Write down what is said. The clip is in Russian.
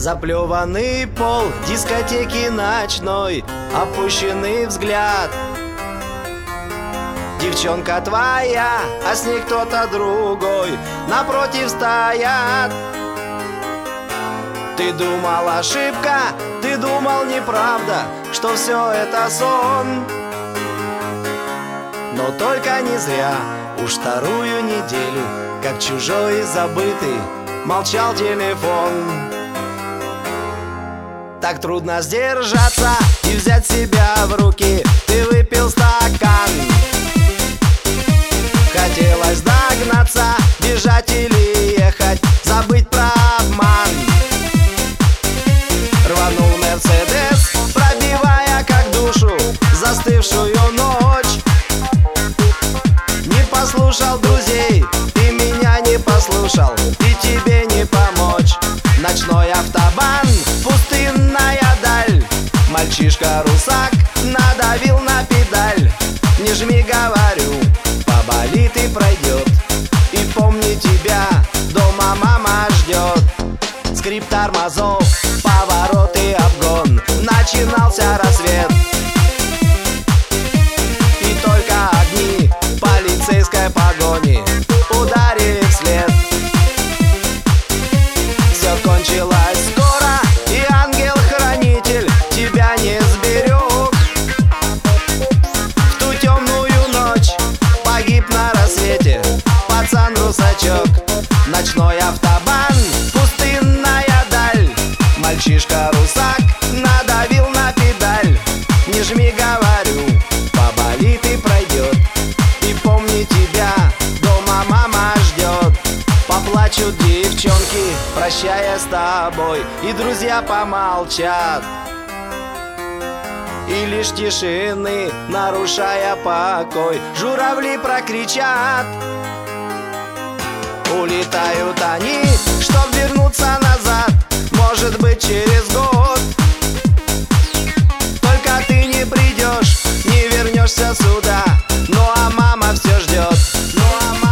Заплеванный пол дискотеки ночной, опущенный взгляд. Девчонка твоя, а с ней кто-то другой напротив стоят. Ты думал ошибка, ты думал неправда, что все это сон. Но только не зря, уж вторую неделю, как чужой и забытый, молчал телефон. Так трудно сдержаться и взять себя в руки. Ты выпил стакан, хотелось догнаться, бежать или ехать, забыть про обман. Рванул Мерседес, пробивая как душу застывшую ночь. Не послушал друзей, ты меня не послушал, и тебе не помочь. Ночной автобан, пустынная даль. Мальчишка-русак надавил на педаль. Не жми, говорю, поболит и пройдет. И помни, тебя дома мама ждет. Скрип тормозов, поворот и обгон. Начинался рассвет, и только огни полицейской погони ударили вслед. Все кончилось скоро, и ангел-хранитель тебя не сберег. В ту темную ночь погиб на рассвете пацан-русачок. Ночной автобан, пустынная даль. Мальчишка-русак надавил на педаль. Не жми, говорю, поболит и пройдет. И помни, тебя дома мама ждет. Поплачут девчонки, прощая с тобой, и друзья помолчат. И лишь тишины, нарушая покой, журавли прокричат. Улетают они, чтоб вернуться назад, может быть, через год. Только ты не придешь, не вернешься сюда. Ну а мама все ждет. Ну а